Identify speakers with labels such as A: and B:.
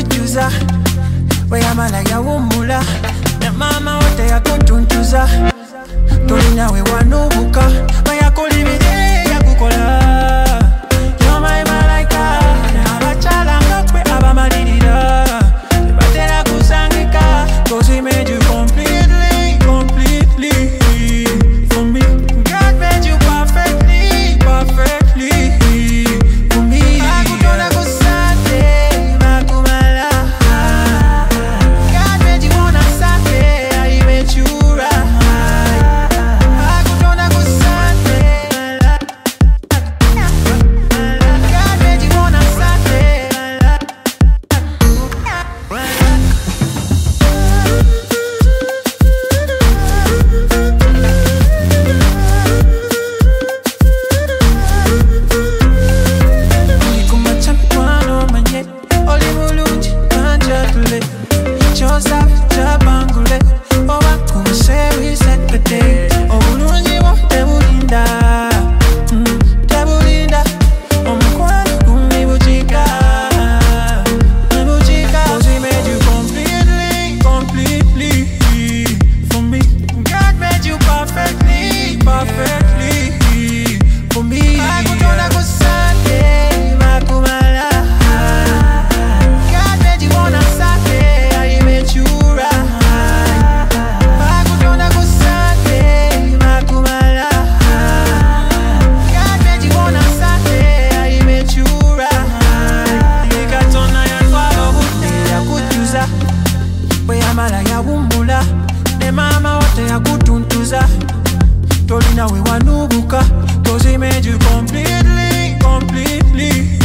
A: yakujuza weyamala yawumula ne mama wote yakutuntuza tolina we wanubuka bayakulibire yakukola You're my malaika abachala ngakwe abamalirira tebatera kusangika cause we made you completely for me. God made you perfectly for me. Akutona kusate makumala God made you wanna sate I made you right. Akutona kusate God made you wanna sate weyamala yawumula ne mama wote yakutuntuza tolina we wanubuka cause he made you completely